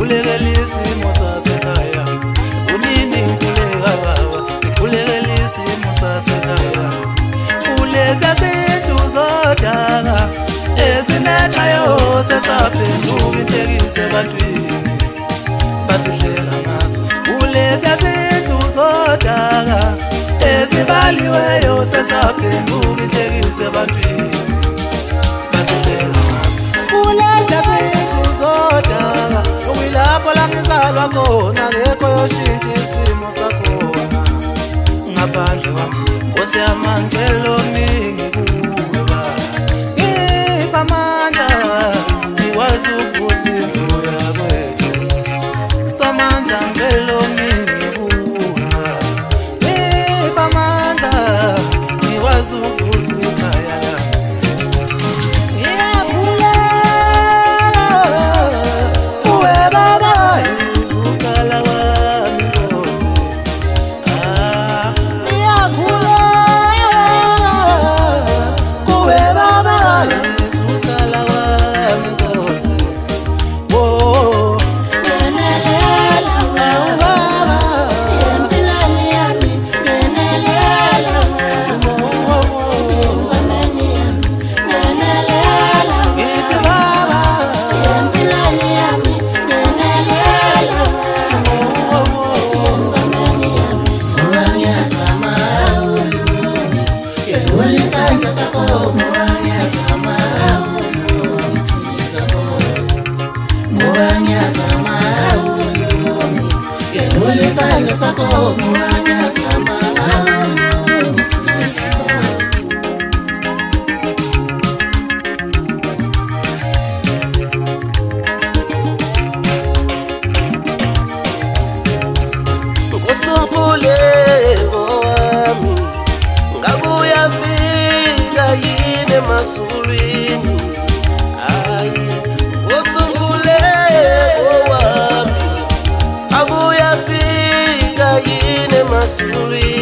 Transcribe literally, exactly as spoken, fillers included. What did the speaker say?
Khulekela isimo sasekhaya unini ngikhuleka baba ngikhulekela isimo sasekhaya kulezi zinto zodaka ezinethayo sesaphenduka inhlekise ebantwini basihleka ngazo kulezi zinto zodaka ezibaliweyo sesaphenduka inhlekise ebantwini basihleka ngazo kulezi zinto zodaka ukuyilapho la ngizalwa khona ngekho yoshintsha isimo sakhona ngaphandle kwami Nkosi yamandla omningi kuwe baba ngipha amandla ngikwazi ukuvusa indlu yakwethu samandla ngicela omningi kuwe baba ngipha amandla ngikwazi ukuvusa ikhaya lami ngiyagula kuwe baba izukala wami Nkosi ah ngiyagula kuwe baba izukala wami Nkosi oh ngenelela baba empilweni yami ngenelela emzameni yami ngenelela ngithi baba empilweni yami ngenelela emzameni yami ngoba ngiyazama ulungi yekula isandla sakho ngoba ngiyazama ulungisiza ngoba ngiyazama ulungi yekula isandla sakho ngoba ngiyazama ulungisiza Usumpuleko wami ngabuya fika yini emasulwini hayi usumpuleko wami abuya fika yini emasulwini